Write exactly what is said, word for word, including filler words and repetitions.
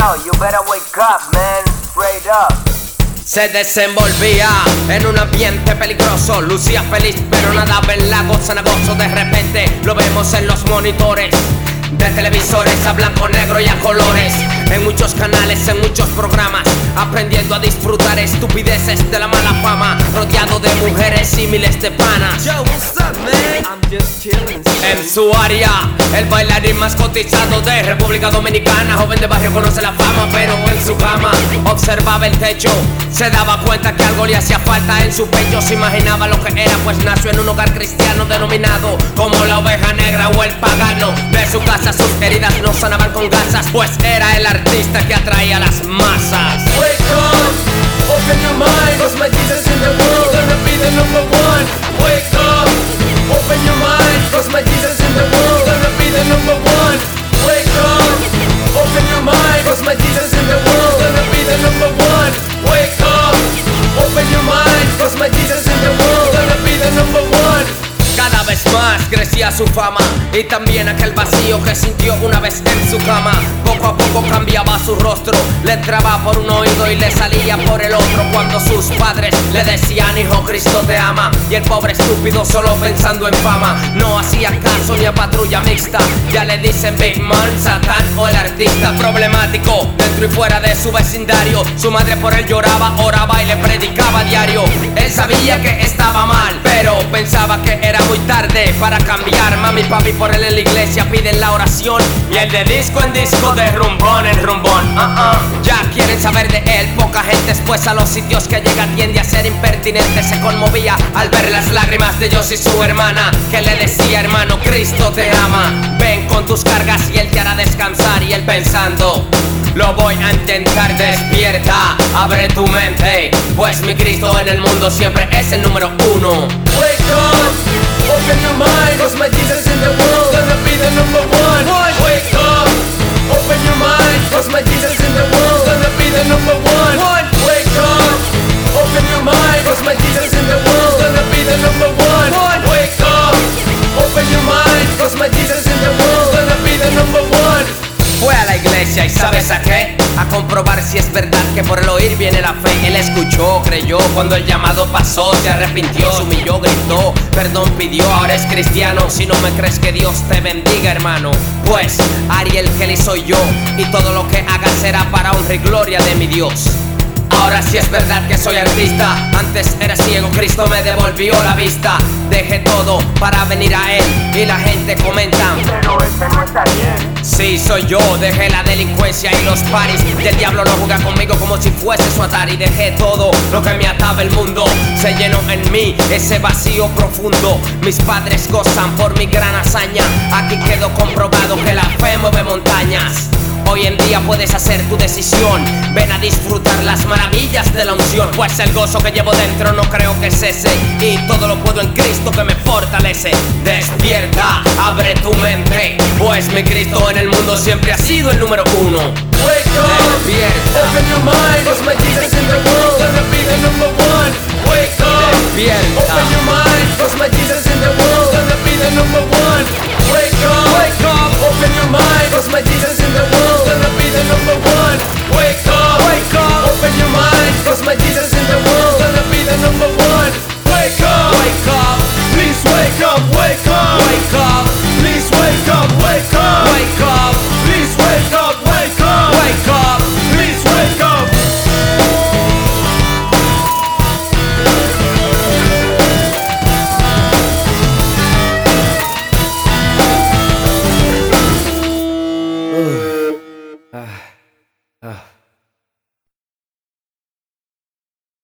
yo, you better wake up, man, straight up. Se desenvolvía en un ambiente peligroso, lucía feliz pero nadaba en lago cenagoso. De repente lo vemos en los monitores de televisores a blanco, negro y a colores, en muchos canales, en muchos programas, aprendiendo a disfrutar estupideces de la mala fama, rodeado de mujeres y miles de panas. Yo, what's up, man? I'm just chillin'. En su área, el bailarín más cotizado de República Dominicana, joven de barrio conoce la fama, pero en su cama observaba el techo, se daba cuenta que algo le hacía falta en su pecho. Se imaginaba lo que era, pues nació en un hogar cristiano denominado como la oveja negra o el pagano. De su casa sus heridas no sanaban con gasas, pues era el artista que atraía a las masas. Wake up, open your mind, cause my Jesus in the world gonna be the number one. Wake up, open your mind, cause my Jesus in the world gonna be the number one. Wake up, open your mind, cause my Jesus in the world gonna be the number one. Wake up, open your mind, cause my Jesus in the world gonna be the number one. Cada vez más crecía su fama y también aquel vacío que sintió una vez en su cama. Poco a poco cambiaba su rostro, le entraba por un oído y le salía por el otro cuando sus padres le decían: hijo, Cristo te ama. Y el pobre estúpido solo pensando en fama no hacía caso ni a Patrulla Mixta. Ya le dicen Big Man, Satán o el artista problemático dentro y fuera de su vecindario. Su madre por él lloraba, oraba y le predicaba a diario. Él sabía que estaba mal, pero pensaba que era muy tarde para cambiar. Mami y papi por él en la iglesia piden la oración y el de disco en disco, de rumbón en rumbón. uh -uh. Ya quieren saber de él, poca gente después a los sitios que llega tiende a ser impertinente. Se conmovía al ver las lágrimas de Dios y su hermana, que le decía: hermano, Cristo te ama, ven con tus cargas y él te hará descansar. Y él pensando: lo voy a intentar, despierta, abre tu mente, pues mi Cristo en el mundo siempre es el número uno. Wake up, open your mind, cause my Jesus in the world gonna be the number one. Wake up, open your mind, cause my Jesus in the world gonna be the number one. Wake up, open your mind, cause my Jesus in the world gonna be the number one. Wake up, open your mind, cause my Jesus in the world gonna be the number one. Fue a la iglesia y ¿sabes a qué? A comprobar si es verdad que por el oír viene la fe. Él escuchó, creyó, cuando el llamado pasó, se arrepintió, se humilló, gritó, perdón pidió, ahora es cristiano. Si no me crees, que Dios te bendiga, hermano, pues Ariel Kelly soy yo y todo lo que haga será para honra y gloria de mi Dios. Ahora sí es verdad que soy artista, antes era ciego, Cristo me devolvió la vista. Dejé todo para venir a Él y la gente comenta: Pero este no está bien. sí, soy yo, dejé la delincuencia y los paris. Y el diablo no juega conmigo como si fuese su Atari. Dejé todo lo que me ataba el mundo, se llenó en mí ese vacío profundo. Mis padres gozan por mi gran hazaña, aquí quedó comprobado que la fe mueve montañas. Hoy en día puedes hacer tu decisión, ven a disfrutar las maravillas de la unción, pues el gozo que llevo dentro no creo que cese, y todo lo puedo en Cristo que me fortalece. Despierta, abre tu mente, pues mi Cristo en el mundo siempre ha sido el número uno. Wake up, Despierta, open your mind, cause my Jesus in the world gonna be the number one. Wake up, despierta, open your mind, cause my Jesus in the world gonna be the number one. Wake up, wake up, open your mind, cause my Jesus in the